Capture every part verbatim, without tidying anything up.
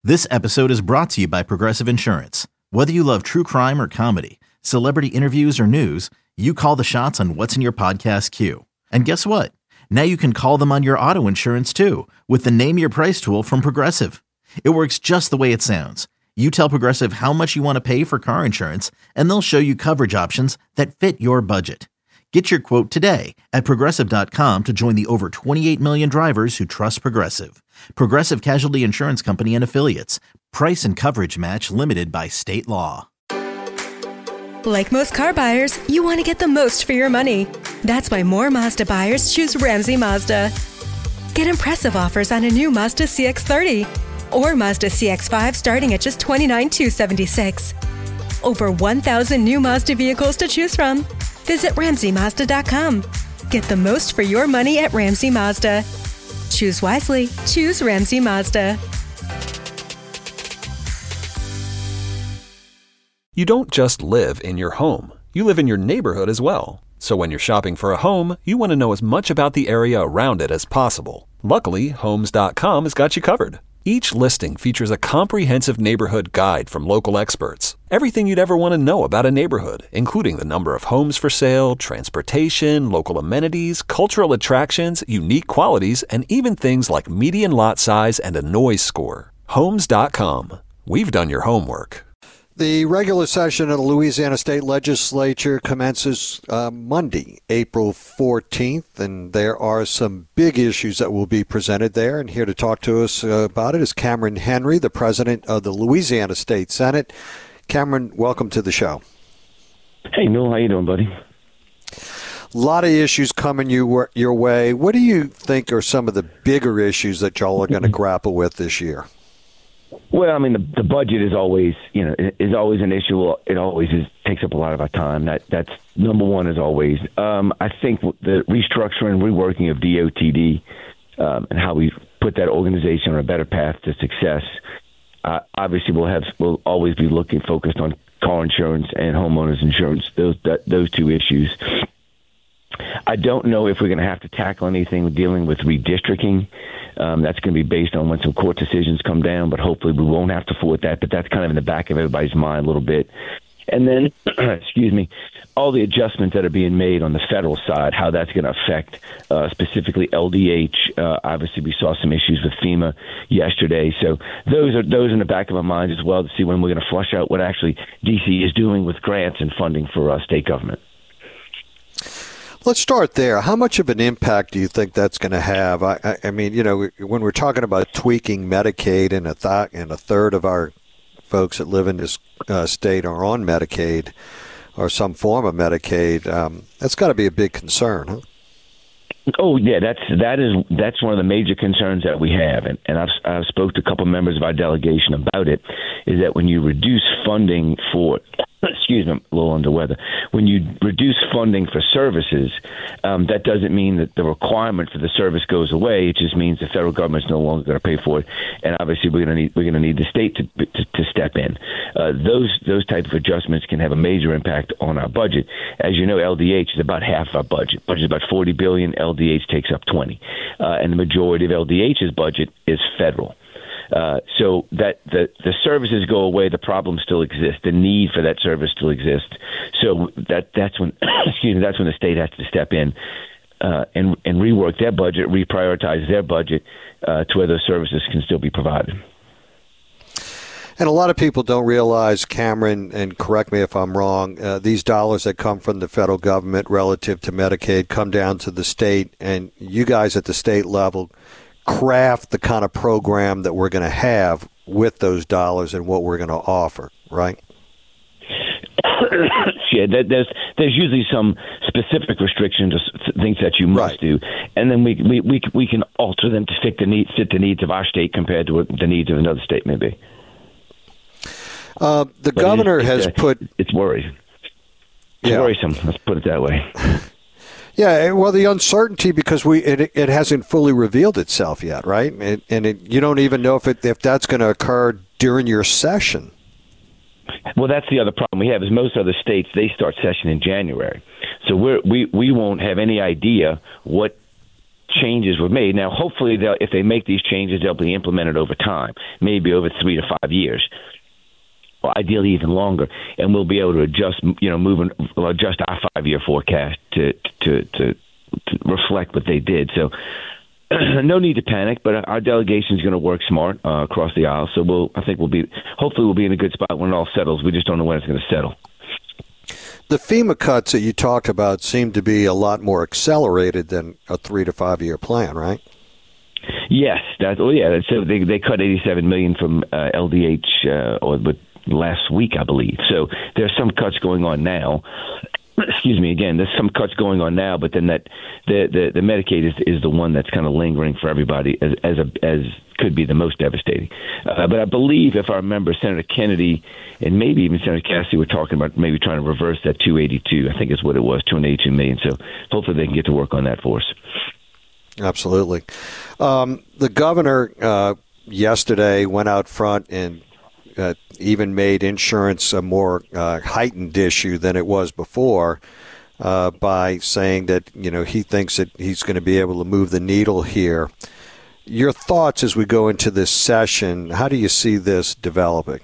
This episode is brought to you by Progressive Insurance. Whether you love true crime or comedy, celebrity interviews or news, you call the shots on what's in your podcast queue. And guess what? Now you can call them on your auto insurance too with the Name Your Price tool from Progressive. It works just the way it sounds. You tell Progressive how much you want to pay for car insurance, and they'll show you coverage options that fit your budget. Get your quote today at Progressive dot com to join the over twenty-eight million drivers who trust Progressive. Progressive Casualty Insurance Company and Affiliates. Price and coverage match limited by state law. Like most car buyers, you want to get the most for your money. That's why more Mazda buyers choose Ramsey Mazda. Get impressive offers on a new Mazda C X thirty or Mazda C X five starting at just twenty-nine thousand two hundred seventy-six dollars. Over one thousand new Mazda vehicles to choose from. Visit Ramsey Mazda dot com. Get the most for your money at Ramsey Mazda. Choose wisely. Choose Ramsey Mazda. You don't just live in your home. You live in your neighborhood as well. So when you're shopping for a home, you want to know as much about the area around it as possible. Luckily, Homes dot com has got you covered. Each listing features a comprehensive neighborhood guide from local experts. Everything you'd ever want to know about a neighborhood, including the number of homes for sale, transportation, local amenities, cultural attractions, unique qualities, and even things like median lot size and a noise score. Homes dot com. We've done your homework. The regular session of the Louisiana State Legislature commences uh, Monday, April fourteenth, and there are some big issues that will be presented there. And here to talk to us uh, about it is Cameron Henry, the president of the Louisiana State Senate. Cameron, welcome to the show. Hey, Noel, how you doing, buddy? A lot of issues coming you, your way. What do you think are some of the bigger issues that y'all are going to grapple with this year? Well, I mean, the, the budget is always, you know, is always an issue. It always is, takes up a lot of our time. That that's number one as always. Um, I think the restructuring, reworking of D O T D, um, and how we put that organization on a better path to success. Uh, obviously, we'll have we'll always be looking focused on car insurance and homeowners insurance. Those that, those two issues. I don't know if we're going to have to tackle anything dealing with redistricting. Um, that's going to be based on when some court decisions come down, but hopefully we won't have to fool with that. But that's kind of in the back of everybody's mind a little bit. And then, excuse me, all the adjustments that are being made on the federal side, how that's going to affect uh, specifically L D H. Uh, obviously, we saw some issues with FEMA yesterday. So those are those in the back of our minds as well to see when we're going to flush out what actually D C is doing with grants and funding for uh, state government. Let's start there. How much of an impact do you think that's going to have? I, I, I mean, you know, when we're talking about tweaking Medicaid and a, th- and a third of our folks that live in this uh, state are on Medicaid or some form of Medicaid, um, that's got to be a big concern, huh? Oh yeah, that's that is that's one of the major concerns that we have, and, and I've I've spoke to a couple members of our delegation about it. Is that when you reduce funding for, excuse me, I'm a little under weather. When you reduce funding for services, um, that doesn't mean that the requirement for the service goes away. It just means the federal government's no longer going to pay for it, and obviously we're going to need we're going to need the state to to, to step in. Uh, those those type of adjustments can have a major impact on our budget. As you know, L D H is about half our budget. Budget is about forty billion dollars. L D H takes up twenty, uh, and the majority of L D H's budget is federal. Uh, so that the, the services go away, the problem still exists. The need for that service still exists. So that that's when excuse me, that's when the state has to step in uh, and and rework their budget, reprioritize their budget uh, to where those services can still be provided. And a lot of people don't realize, Cameron, and correct me if I'm wrong, uh, these dollars that come from the federal government relative to Medicaid come down to the state, and you guys at the state level craft the kind of program that we're going to have with those dollars and what we're going to offer, right? Yeah, there's there's usually some specific restrictions, things that you must right. do, and then we we we we can alter them to fit the needs fit the needs of our state compared to what the needs of another state may be. Uh, the but governor it's, has uh, put... It's worrisome. It's yeah. worrisome, let's put it that way. Yeah, well, the uncertainty because we it, it hasn't fully revealed itself yet, right? It, and it, you don't even know if it if that's going to occur during your session. Well, that's the other problem we have is most other states, they start session in January. So we're, we we won't have any idea what changes were made. Now, hopefully, they'll, if they make these changes, they'll be implemented over time, maybe over three to five years. Well, ideally even longer, and we'll be able to adjust, you know, move and adjust our five-year forecast to to to, to reflect what they did. So, no need to panic, but our delegation is going to work smart uh, across the aisle. So, we'll I think we'll be hopefully we'll be in a good spot when it all settles. We just don't know when it's going to settle. The FEMA cuts that you talked about seem to be a lot more accelerated than a three to five year plan, right? Yes, that. Oh, yeah. So they they cut eighty-seven million dollars from uh, L D H uh, or with. last week, I believe. So there's some cuts going on now. Excuse me. Again, there's some cuts going on now, but then that the the, the Medicaid is is the one that's kind of lingering for everybody as as a as could be the most devastating. Uh, but I believe, if I remember, Senator Kennedy and maybe even Senator Cassidy were talking about maybe trying to reverse that two eighty-two. I think is what it was, two hundred eighty-two million. So hopefully they can get to work on that for us. Absolutely. Um, the governor uh, yesterday went out front and Uh, even made insurance a more uh, heightened issue than it was before uh, by saying that, you know, he thinks that he's going to be able to move the needle here. Your thoughts as we go into this session, how do you see this developing?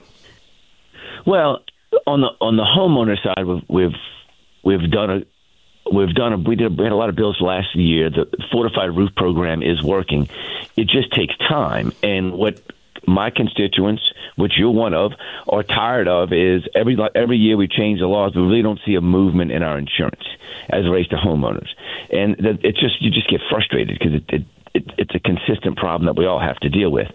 Well, on the on the homeowner side, we've we've, we've done a We've done a, we did we had a lot of bills last year. The fortified roof program is working. It just takes time, and what my constituents, which you're one of, are tired of is every every year we change the laws, but we really don't see a movement in our insurance as it relates to homeowners, and it's just you just get frustrated because it, it, it it's a consistent problem that we all have to deal with.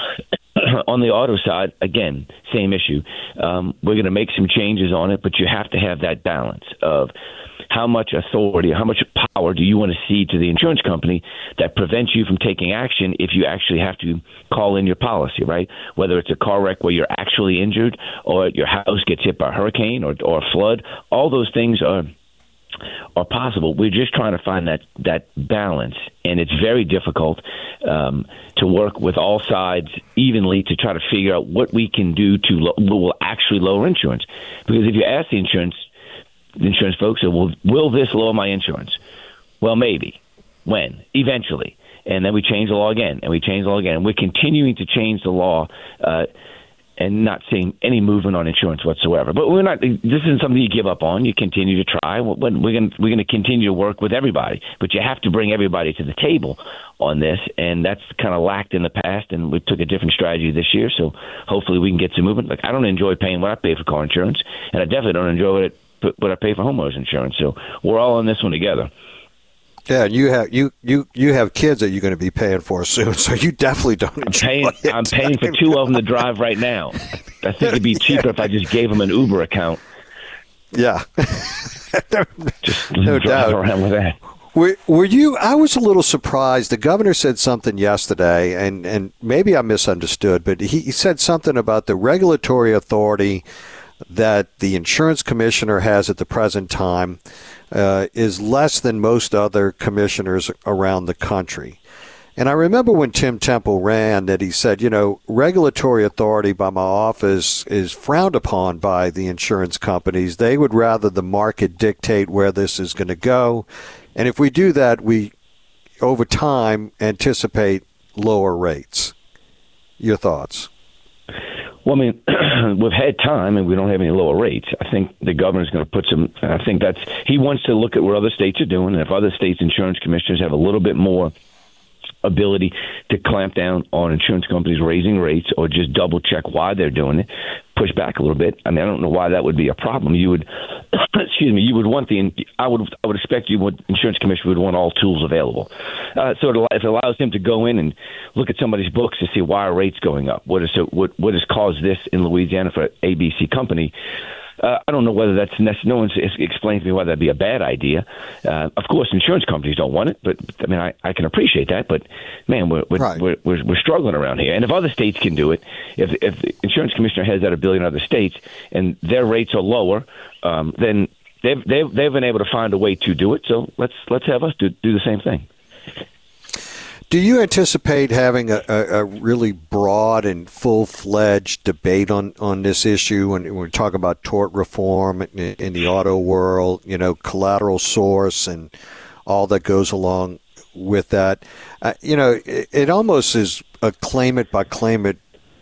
On the auto side, again, same issue. Um, we're going to make some changes on it, but you have to have that balance of how much authority, how much power do you want to cede to the insurance company that prevents you from taking action if you actually have to call in your policy, right? Whether it's a car wreck where you're actually injured or your house gets hit by a hurricane or, or a flood, all those things are are possible. We're just trying to find that, that balance, and it's very difficult um, to work with all sides evenly to try to figure out what we can do to lo- will actually lower insurance. Because if you ask the insurance The insurance folks say, well, will this lower my insurance? Well, maybe. When? Eventually. And then we change the law again, and we change the law again. And we're continuing to change the law uh, and not seeing any movement on insurance whatsoever. But we're not. This isn't something you give up on. You continue to try. We're going we're going to continue to work with everybody. But you have to bring everybody to the table on this, and that's kind of lacked in the past, and we took a different strategy this year. So hopefully we can get some movement. Like, I don't enjoy paying what I pay for car insurance, and I definitely don't enjoy what it but I pay for homeowners insurance. So we're all in this one together. Yeah, and you have you, you, you have kids that you're going to be paying for soon, so you definitely don't enjoy I'm paying, it. I'm paying for two of them to drive right now. I think it'd be cheaper if I just gave them an Uber account. Yeah. just no drive doubt. around with that. Were, were you? I was a little surprised. The governor said something yesterday, and, and maybe I misunderstood, but he, he said something about the regulatory authority that the insurance commissioner has at the present time uh, is less than most other commissioners around the country. And I remember when Tim Temple ran that he said, you know, regulatory authority by my office is frowned upon by the insurance companies. They would rather the market dictate where this is going to go. And if we do that, we, over time, anticipate lower rates. Your thoughts? Well, I mean, we've had time and we don't have any lower rates. I think the governor's going to put some, I think that's, he wants to look at what other states are doing. And if other states' insurance commissioners have a little bit more ability to clamp down on insurance companies raising rates or just double check why they're doing it, push back a little bit. I mean, I don't know why that would be a problem. You would, excuse me, you would want the, I would, I would expect you would, insurance commissioner would want all tools available. Uh, so it, if it allows him to go in and look at somebody's books to see why are rates going up, what is so, what what has caused this in Louisiana for A B C company. Uh, I don't know whether that's necessary. No one's explained to me why that'd be a bad idea. Uh, of course, insurance companies don't want it, but I mean, I, I can appreciate that. But man, we're we're, right. we're we're we're struggling around here. And if other states can do it, if if the insurance commissioner has that ability in other states and their rates are lower, um, then they've they've they've been able to find a way to do it. So let's let's have us do do the same thing. Do you anticipate having a, a, a really broad and full-fledged debate on, on this issue when, when we talk about tort reform in, in the auto world, you know, collateral source and all that goes along with that. Uh, you know, it, it almost is a claimant by claimant,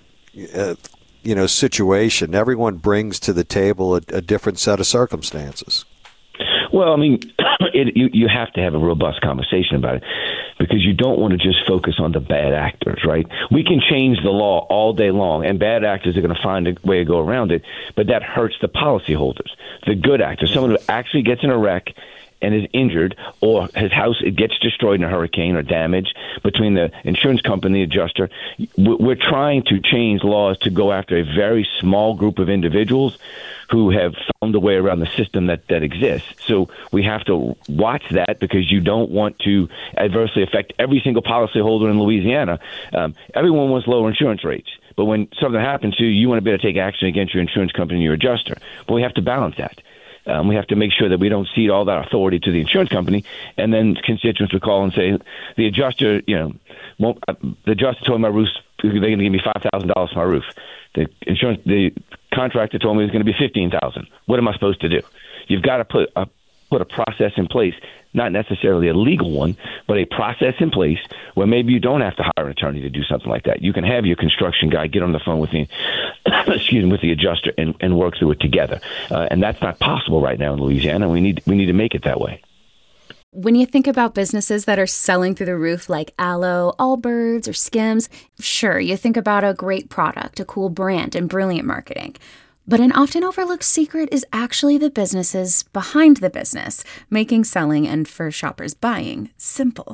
uh, you know, situation. Everyone brings to the table a, a different set of circumstances. Well, I mean, it, you, you have to have a robust conversation about it because you don't want to just focus on the bad actors, right? We can change the law all day long, and bad actors are going to find a way to go around it, but that hurts the policyholders, the good actors, someone who actually gets in a wreck and is injured, or his house it gets destroyed in a hurricane or damaged, between the insurance company, the adjuster. We're trying to change laws to go after a very small group of individuals who have found a way around the system that, that exists. So we have to watch that because you don't want to adversely affect every single policyholder in Louisiana. Um, everyone wants lower insurance rates. But when something happens to you, you want to be able to take action against your insurance company and your adjuster. But we have to balance that. Um, we have to make sure that we don't cede all that authority to the insurance company, and then constituents would call and say, the adjuster, you know, won't, uh, the adjuster told me my roof, they're going to give me five thousand dollars for my roof. The insurance, the contractor told me it was going to be fifteen thousand dollars. What am I supposed to do? You've got to put a put a process in place, not necessarily a legal one, but a process in place where maybe you don't have to hire an attorney to do something like that. You can have your construction guy get on the phone with the, excuse me, with the adjuster and, and work through it together. Uh, and that's not possible right now in Louisiana. We need we need to make it that way. When you think about businesses that are selling through the roof like Aloe, Allbirds, or Skims, sure, you think about a great product, a cool brand, and brilliant marketing. But an often overlooked secret is actually the businesses behind the business, making selling and, for shoppers, buying simple.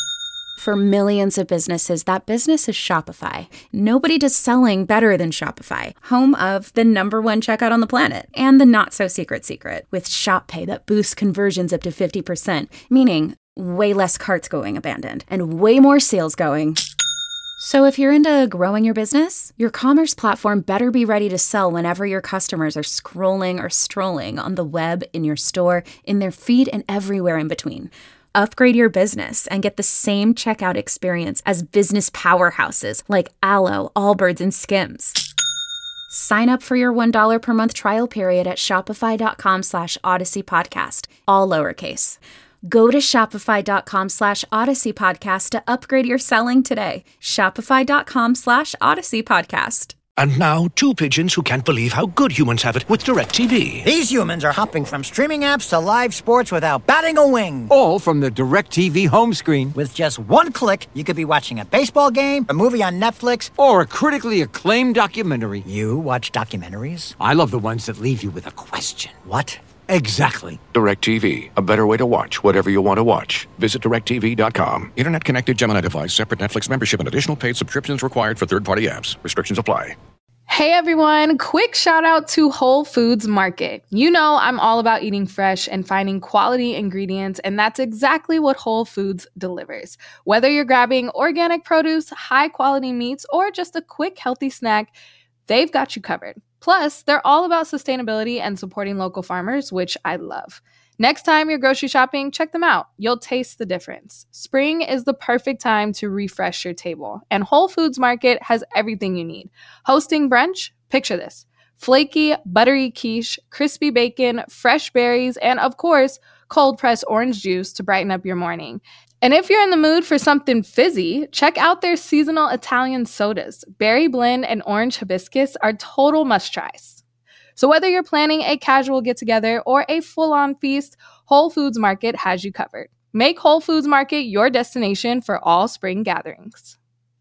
For millions of businesses, that business is Shopify. Nobody does selling better than Shopify, home of the number one checkout on the planet, and the not-so-secret secret, with Shop Pay that boosts conversions up to fifty percent, meaning way less carts going abandoned, and way more sales going. So if you're into growing your business, your commerce platform better be ready to sell whenever your customers are scrolling or strolling on the web, in your store, in their feed, and everywhere in between. Upgrade your business and get the same checkout experience as business powerhouses like Aloe, Allbirds, and Skims. Sign up for your one dollar per month trial period at shopify.com slash Odyssey Podcast, all lowercase. Go to shopify.com slash Odyssey Podcast to upgrade your selling today. Shopify.com slash Odyssey Podcast. And now, two pigeons who can't believe how good humans have it with DirecTV. These humans are hopping from streaming apps to live sports without batting a wing. All from the DirecTV home screen. With just one click, you could be watching a baseball game, a movie on Netflix, or a critically acclaimed documentary. You watch documentaries? I love the ones that leave you with a question. What? Exactly. DirecTV, a better way to watch whatever you want to watch. Visit direct T V dot com. Internet connected Gemini device, separate Netflix membership, and additional paid subscriptions required for third-party apps. Restrictions apply. Hey everyone, quick shout out to Whole Foods Market. You know I'm all about eating fresh and finding quality ingredients, and that's exactly what Whole Foods delivers. Whether you're grabbing organic produce, high quality meats, or just a quick healthy snack, they've got you covered. Plus, they're all about sustainability and supporting local farmers, which I love. Next time you're grocery shopping, check them out. You'll taste the difference. Spring is the perfect time to refresh your table, and Whole Foods Market has everything you need. Hosting brunch? Picture this. Flaky, buttery quiche, crispy bacon, fresh berries, and of course, cold-pressed orange juice to brighten up your morning. And if you're in the mood for something fizzy, check out their seasonal Italian sodas. Berry blend and orange hibiscus are total must-tries. So whether you're planning a casual get-together or a full-on feast, Whole Foods Market has you covered. Make Whole Foods Market your destination for all spring gatherings.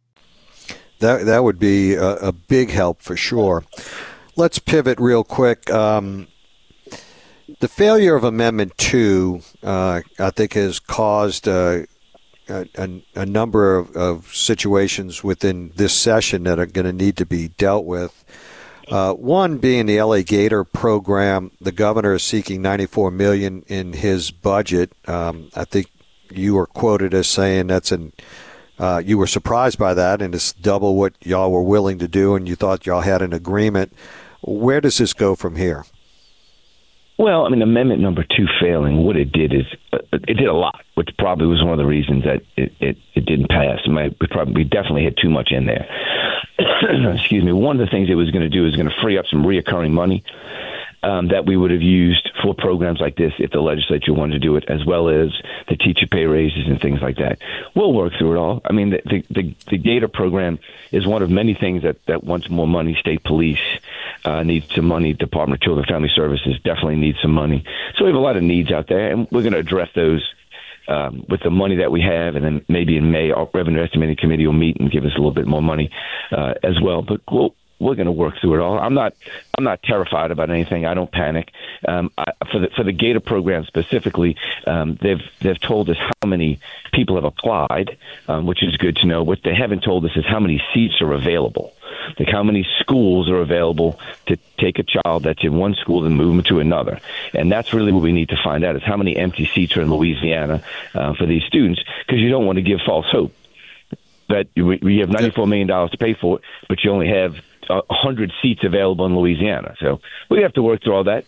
That that would be a, a big help for sure. Let's pivot real quick. Um, the failure of Amendment two, uh, I think, has caused uh, a, a, a number of, of situations within this session that are going to need to be dealt with. Uh, one being the L A Gator program. The governor is seeking ninety-four million dollars in his budget. Um, I think you were quoted as saying that's an uh, you were surprised by that, and it's double what y'all were willing to do, and you thought y'all had an agreement. Where does this go from here? Well, I mean, amendment number two failing, what it did is uh, it did a lot, which probably was one of the reasons that it, it, it didn't pass. We probably we definitely had too much in there. Excuse me. One of the things it was going to do is going to free up some reoccurring money um, that we would have used for programs like this if the legislature wanted to do it, as well as the teacher pay raises and things like that. We'll work through it all. I mean, the the, the, the Gator program is one of many things that, that wants more money. State police uh, needs some money. Department of Children and Family Services definitely needs some money. So we have a lot of needs out there, and we're going to address those Um, with the money that we have, and then maybe in May, our Revenue Estimating Committee will meet and give us a little bit more money uh, as well. But we'll, we're going to work through it all. I'm not I'm not terrified about anything. I don't panic. Um, I, for the for the Gator program specifically, um, they've they've told us how many people have applied, um, which is good to know. What they haven't told us is how many seats are available. Like how many schools are available to take a child that's in one school and move them to another. And that's really what we need to find out, is how many empty seats are in Louisiana uh, for these students, because you don't want to give false hope that we, we have ninety-four million dollars to pay for it, but you only have one hundred seats available in Louisiana. So we have to work through all that.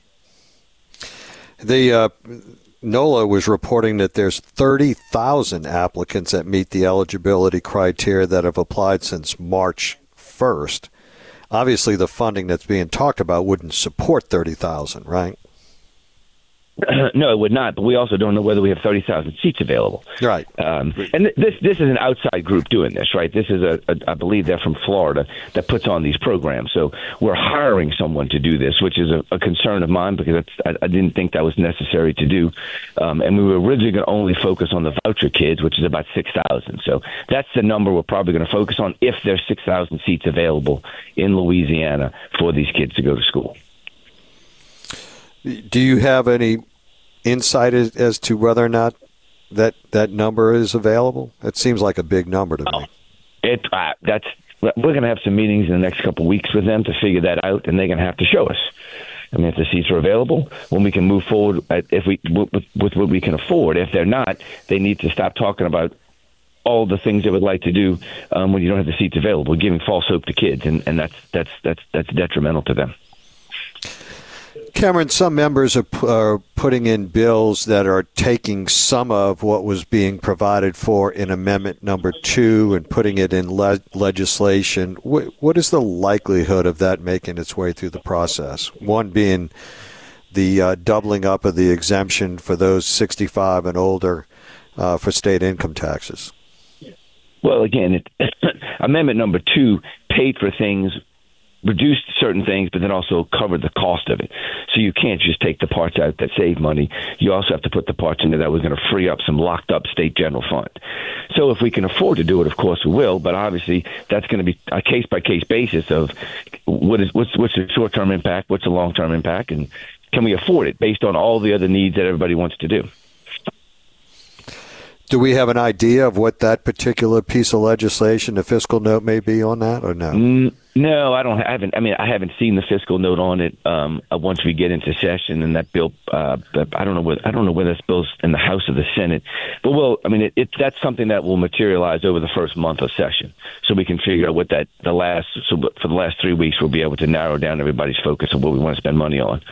The uh, NOLA was reporting that there's thirty thousand applicants that meet the eligibility criteria that have applied since March first. Obviously, the funding that's being talked about wouldn't support thirty thousand, right? No, it would not. But we also don't know whether we have thirty thousand seats available. Right. Um, and th- this this is an outside group doing this, right? This is a, a I believe they're from Florida that puts on these programs. So we're hiring someone to do this, which is a, a concern of mine, because it's, I, I didn't think that was necessary to do. Um, and we were originally going to only focus on the voucher kids, which is about six thousand. So that's the number we're probably going to focus on if there's six thousand seats available in Louisiana for these kids to go to school. Do you have any insight as, as to whether or not that that number is available? It seems like a big number to oh, me. It uh, that's we're going to have some meetings in the next couple of weeks with them to figure that out, and they're going to have to show us. I mean, if the seats are available, when we can move forward, if we with, with what we can afford. If they're not, they need to stop talking about all the things they would like to do um, when you don't have the seats available, giving false hope to kids, and, and that's that's that's that's detrimental to them. Cameron, some members are, are putting in bills that are taking some of what was being provided for in Amendment Number Two and putting it in le- legislation. What, what is the likelihood of that making its way through the process? One being the uh, doubling up of the exemption for those sixty-five and older uh, for state income taxes. Well, again, it, Amendment Number Two paid for things, reduced certain things, but then also covered the cost of it. So you can't just take the parts out that save money. You also have to put the parts in there that was going to free up some locked up state general fund. So if we can afford to do it, of course we will, but obviously that's going to be a case by case basis of what is what's what's the short term impact, what's the long term impact, and can we afford it based on all the other needs that everybody wants to do. Do we have an idea of what that particular piece of legislation, the fiscal note, may be on that, or no? Mm, no, I don't. I haven't. I mean, I haven't seen the fiscal note on it. Um, once we get into session, and that bill, uh, I don't know whether I don't know whether this bill's in the House or the Senate. But well, I mean, it, it that's something that will materialize over the first month of session, so we can figure out what that the last. So for the last three weeks, we'll be able to narrow down everybody's focus on what we want to spend money on.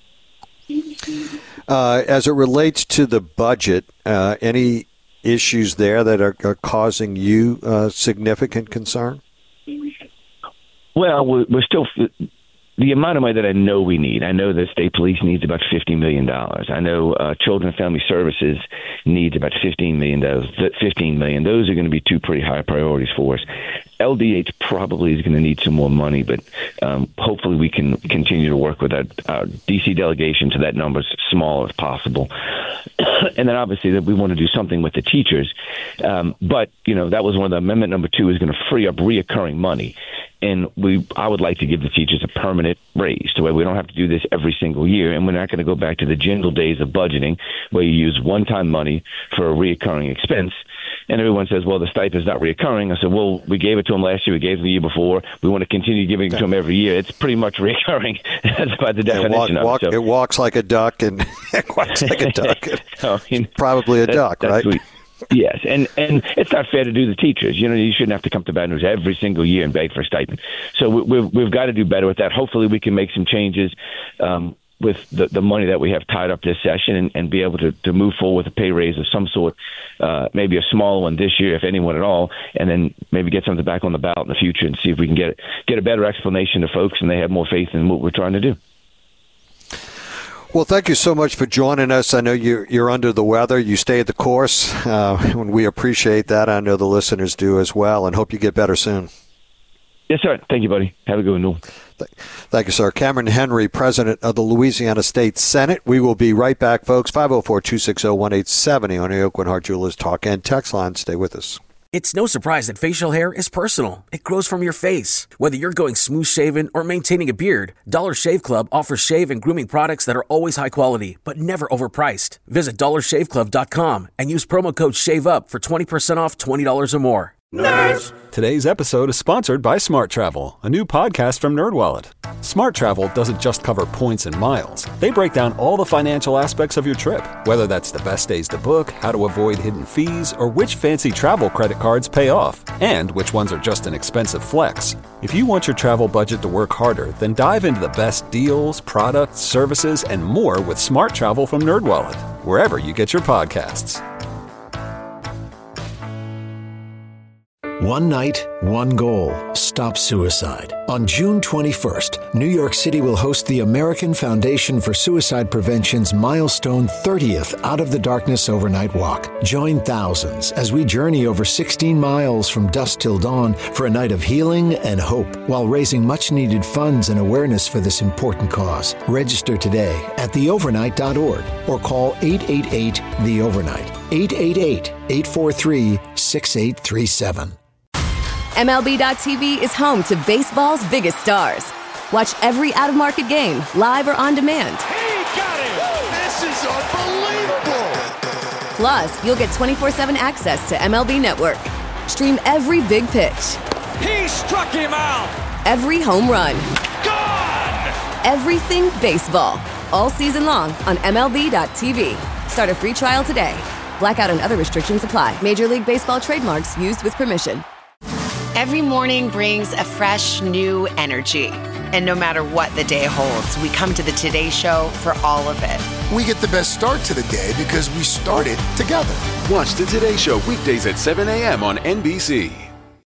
Uh, as it relates to the budget, uh, any issues there that are, are causing you uh, significant concern? Well, we're, we're still the amount of money that I know we need. I know the state police needs about fifty million dollars. I know uh, Children and Family Services needs about fifteen million dollars. fifteen million dollars. Those are going to be two pretty high priorities for us. L D H probably is going to need some more money, but um, hopefully we can continue to work with our, our D C delegation to that number as small as possible. And then obviously that we want to do something with the teachers. Um, but, you know, that was one of the amendment number two is going to free up reoccurring money. And we, I would like to give the teachers a permanent raise to where we don't have to do this every single year. And we're not going to go back to the jingle days of budgeting where you use one-time money for a reoccurring expense. And everyone says, well, the stipend's not reoccurring. I said, well, we gave it to them last year. We gave it the year before. We want to continue giving it to them every year. It's pretty much reoccurring. That's by the definition it, walk, of it. So. It walks like a duck and it quacks like a duck. I mean, probably a that, duck, right? Sweet. Yes, and and it's not fair to do the teachers. You know, you shouldn't have to come to Baton Rouge every single year and beg for a stipend. So we, we've we've got to do better with that. Hopefully, we can make some changes um, with the, the money that we have tied up this session, and, and be able to, to move forward with a pay raise of some sort, uh, maybe a small one this year, if anyone at all, and then maybe get something back on the ballot in the future and see if we can get get a better explanation to folks, and they have more faith in what we're trying to do. Well, thank you so much for joining us. I know you're, you're under the weather. You stayed the course, uh, and we appreciate that. I know the listeners do as well, and hope you get better soon. Yes, sir. Thank you, buddy. Have a good one. Thank you, sir. Cameron Henry, president of the Louisiana State Senate. We will be right back, folks. five oh four, two six oh, one eight seven oh on the Aucoin Hart Jewelers Talk and Text line. Stay with us. It's no surprise that facial hair is personal. It grows from your face. Whether you're going smooth shaven or maintaining a beard, Dollar Shave Club offers shave and grooming products that are always high quality, but never overpriced. Visit dollar shave club dot com and use promo code SHAVEUP for twenty percent off twenty dollars or more. Nerds! Today's episode is sponsored by Smart Travel, a new podcast from NerdWallet. Smart Travel doesn't just cover points and miles. They break down all the financial aspects of your trip, whether that's the best days to book, how to avoid hidden fees, or which fancy travel credit cards pay off, and which ones are just an expensive flex. If you want your travel budget to work harder, then dive into the best deals, products, services, and more with Smart Travel from NerdWallet, wherever you get your podcasts. One night, one goal. Stop suicide. On June twenty-first, New York City will host the American Foundation for Suicide Prevention's milestone thirtieth Out of the Darkness Overnight Walk. Join thousands as we journey over sixteen miles from dusk till dawn for a night of healing and hope, while raising much-needed funds and awareness for this important cause. Register today at the overnight dot org or call eight eight eight, the overnight. eight eight eight, eight four three, six eight three seven. M L B dot T V is home to baseball's biggest stars. Watch every out-of-market game, live or on demand. He got it! This is unbelievable! Plus, you'll get twenty-four seven access to M L B Network. Stream every big pitch. He struck him out! Every home run. Gone! Everything baseball. All season long on M L B dot T V. Start a free trial today. Blackout and other restrictions apply. Major League Baseball trademarks used with permission. Every morning brings a fresh, new energy. And no matter what the day holds, we come to the Today Show for all of it. We get the best start to the day because we started together. Watch the Today Show weekdays at seven a.m. on N B C.